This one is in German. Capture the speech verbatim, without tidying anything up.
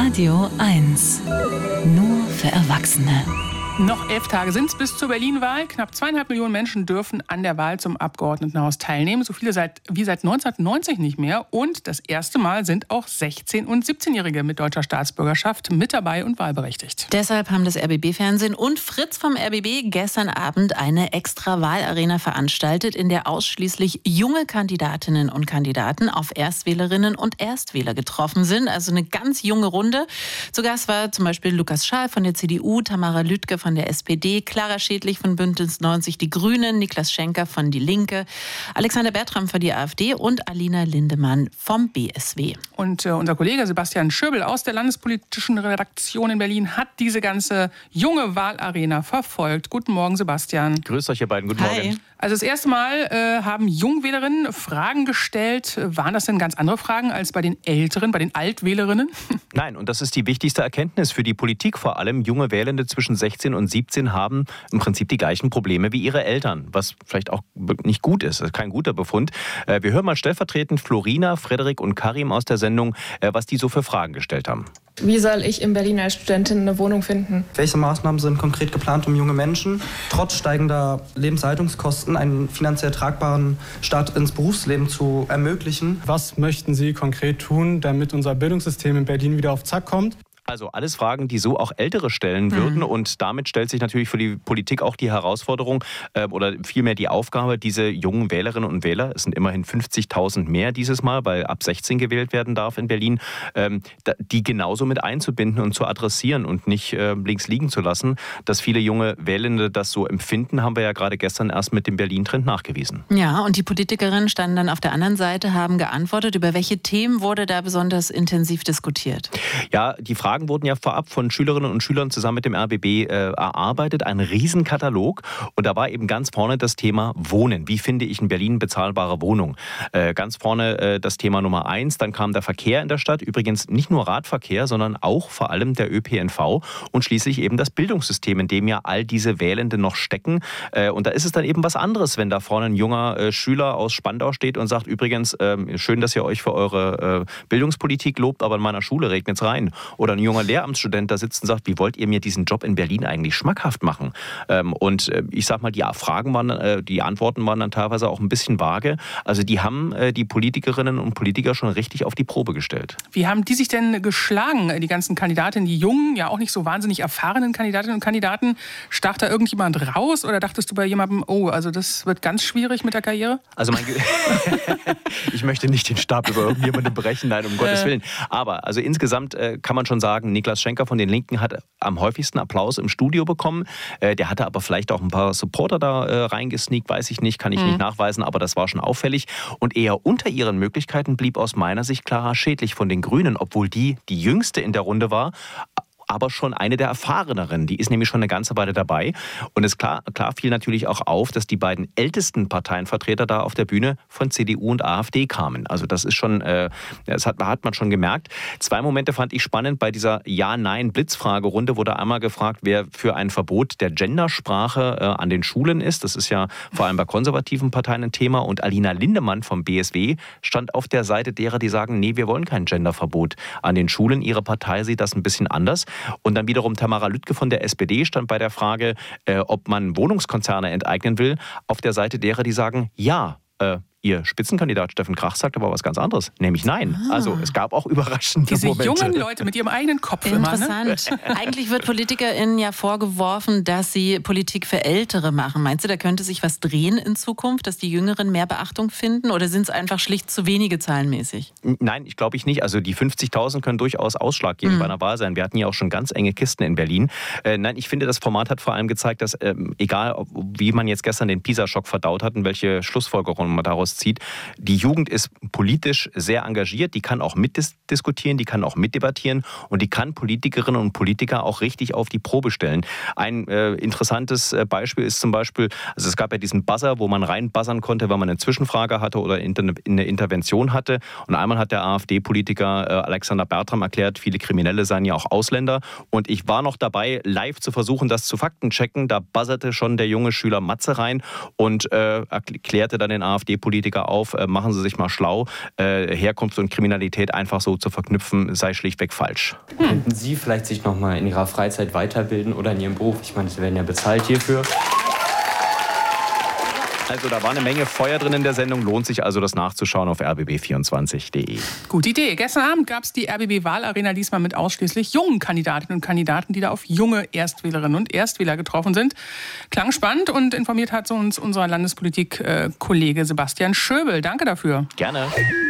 Radio eins. Nur für Erwachsene. Noch elf Tage sind es bis zur Berlin-Wahl. Knapp zweieinhalb Millionen Menschen dürfen an der Wahl zum Abgeordnetenhaus teilnehmen. So viele seit, wie seit neunzehnhundertneunzig nicht mehr. Und das erste Mal sind auch sechzehn- und siebzehnjährige mit deutscher Staatsbürgerschaft mit dabei und wahlberechtigt. Deshalb haben das R B B-Fernsehen und Fritz vom R B B gestern Abend eine extra Wahlarena veranstaltet, in der ausschließlich junge Kandidatinnen und Kandidaten auf Erstwählerinnen und Erstwähler getroffen sind. Also eine ganz junge Runde. Zu Gast war zum Beispiel Lukas Schaal von der C D U, Tamara Lüttke von der S P D, Clara Schädlich von Bündnis neunzig Die Grünen, Niklas Schenker von Die Linke, Alexander Bertram für die AfD und Alina Lindemann vom B S W. Und äh, unser Kollege Sebastian Schöbel aus der landespolitischen Redaktion in Berlin hat diese ganze junge Wahlarena verfolgt. Guten Morgen, Sebastian. Grüßt euch, ihr beiden. Guten Hi. Morgen. Also das erste Mal äh, haben Jungwählerinnen Fragen gestellt. Waren das denn ganz andere Fragen als bei den Älteren, bei den Altwählerinnen? Nein, und das ist die wichtigste Erkenntnis für die Politik. Vor allem junge Wählende zwischen sechzehn und siebzehn haben im Prinzip die gleichen Probleme wie ihre Eltern, was vielleicht auch nicht gut ist. Das ist kein guter Befund. Wir hören mal stellvertretend Florina, Frederik und Karim aus der Sendung, was die so für Fragen gestellt haben. Wie soll ich in Berlin als Studentin eine Wohnung finden? Welche Maßnahmen sind konkret geplant, um junge Menschen trotz steigender Lebenshaltungskosten einen finanziell tragbaren Start ins Berufsleben zu ermöglichen? Was möchten Sie konkret tun, damit unser Bildungssystem in Berlin wieder auf Zack kommt? Also alles Fragen, die so auch Ältere stellen würden. Mhm. Und damit stellt sich natürlich für die Politik auch die Herausforderung äh, oder vielmehr die Aufgabe, diese jungen Wählerinnen und Wähler, es sind immerhin fünfzigtausend mehr dieses Mal, weil ab sechzehn gewählt werden darf in Berlin, ähm, die genauso mit einzubinden und zu adressieren und nicht äh, links liegen zu lassen. Dass viele junge Wählende das so empfinden, haben wir ja gerade gestern erst mit dem Berlin-Trend nachgewiesen. Ja, und die Politikerinnen standen dann auf der anderen Seite, haben geantwortet. Über welche Themen wurde da besonders intensiv diskutiert? Ja, die Frage wurden ja vorab von Schülerinnen und Schülern zusammen mit dem R B B äh, erarbeitet, ein Riesenkatalog. Und da war eben ganz vorne das Thema Wohnen. Wie finde ich in Berlin bezahlbare Wohnung? Äh, ganz vorne äh, das Thema Nummer eins. Dann kam der Verkehr in der Stadt. Übrigens nicht nur Radverkehr, sondern auch vor allem der Ö P N V. Und schließlich eben das Bildungssystem, in dem ja all diese Wählenden noch stecken. Äh, und da ist es dann eben was anderes, wenn da vorne ein junger äh, Schüler aus Spandau steht und sagt, übrigens, äh, schön, dass ihr euch für eure äh, Bildungspolitik lobt, aber in meiner Schule regnet es rein. Oder ein junger Lehramtsstudent da sitzt und sagt, wie wollt ihr mir diesen Job in Berlin eigentlich schmackhaft machen? Ähm, und äh, ich sag mal, die Fragen waren, äh, die Antworten waren dann teilweise auch ein bisschen vage. Also die haben äh, die Politikerinnen und Politiker schon richtig auf die Probe gestellt. Wie haben die sich denn geschlagen, die ganzen Kandidatinnen, die jungen, ja auch nicht so wahnsinnig erfahrenen Kandidatinnen und Kandidaten? Stach da irgendjemand raus oder dachtest du bei jemandem, oh, also das wird ganz schwierig mit der Karriere? Also mein Ge- ich möchte nicht den Stab über irgendjemanden brechen, nein, um Gottes Willen. Aber also insgesamt äh, kann man schon sagen, Niklas Schenker von den Linken hat am häufigsten Applaus im Studio bekommen. Äh, der hatte aber vielleicht auch ein paar Supporter da äh, reingesneakt, weiß ich nicht, kann ich mhm. nicht nachweisen, aber das war schon auffällig. Und eher unter ihren Möglichkeiten blieb aus meiner Sicht Clara Schädlich von den Grünen, obwohl die die jüngste in der Runde war, aber schon eine der erfahreneren. Die ist nämlich schon eine ganze Weile dabei. Und es klar, klar fiel natürlich auch auf, dass die beiden ältesten Parteienvertreter da auf der Bühne von C D U und AfD kamen. Also das ist schon, äh, das hat, hat man schon gemerkt. Zwei Momente fand ich spannend. Bei dieser Ja-Nein-Blitzfragerunde wurde einmal gefragt, wer für ein Verbot der Gendersprache äh, an den Schulen ist. Das ist ja vor allem bei konservativen Parteien ein Thema. Und Alina Lindemann vom B S W stand auf der Seite derer, die sagen, nee, wir wollen kein Genderverbot an den Schulen. Ihre Partei sieht das ein bisschen anders. Und dann wiederum Tamara Lüttke von der S P D stand bei der Frage, äh, ob man Wohnungskonzerne enteignen will, auf der Seite derer, die sagen, ja, äh, ihr Spitzenkandidat Steffen Krach sagt aber was ganz anderes, nämlich nein. Ah. Also es gab auch überraschende Diese Momente. Diese jungen Leute mit ihrem eigenen Kopf Interessant. immer. Ne? Eigentlich wird PolitikerInnen ja vorgeworfen, dass sie Politik für Ältere machen. Meinst du, da könnte sich was drehen in Zukunft, dass die Jüngeren mehr Beachtung finden? Oder sind es einfach schlicht zu wenige zahlenmäßig? Nein, ich glaube ich nicht. Also die fünfzigtausend können durchaus ausschlaggebend mhm. bei einer Wahl sein. Wir hatten ja auch schon ganz enge Kisten in Berlin. Äh, nein, ich finde, das Format hat vor allem gezeigt, dass ähm, egal, ob, wie man jetzt gestern den PISA-Schock verdaut hat und welche Schlussfolgerungen man daraus zieht, die Jugend ist politisch sehr engagiert, die kann auch mitdiskutieren, die kann auch mitdebattieren und die kann Politikerinnen und Politiker auch richtig auf die Probe stellen. Ein äh, interessantes Beispiel ist zum Beispiel, also es gab ja diesen Buzzer, wo man reinbuzzern konnte, wenn man eine Zwischenfrage hatte oder eine Intervention hatte. Und einmal hat der AfD-Politiker äh, Alexander Bertram erklärt, viele Kriminelle seien ja auch Ausländer. Und ich war noch dabei, live zu versuchen, das zu faktenchecken. Da buzzerte schon der junge Schüler Matze rein und äh, erklärte dann den AfD-Politiker, Politiker auf, äh, machen Sie sich mal schlau. Äh, Herkunft und Kriminalität einfach so zu verknüpfen, sei schlichtweg falsch. Hm. Könnten Sie vielleicht sich noch mal in Ihrer Freizeit weiterbilden oder in Ihrem Beruf? Ich meine, Sie werden ja bezahlt hierfür. Also da war eine Menge Feuer drin in der Sendung. Lohnt sich also, das nachzuschauen auf r b b vierundzwanzig punkt d e. Gute Idee. Gestern Abend gab es die R B B-Wahlarena diesmal mit ausschließlich jungen Kandidatinnen und Kandidaten, die da auf junge Erstwählerinnen und Erstwähler getroffen sind. Klang spannend und informiert hat uns unser Landespolitik-Kollege Sebastian Schöbel. Danke dafür. Gerne.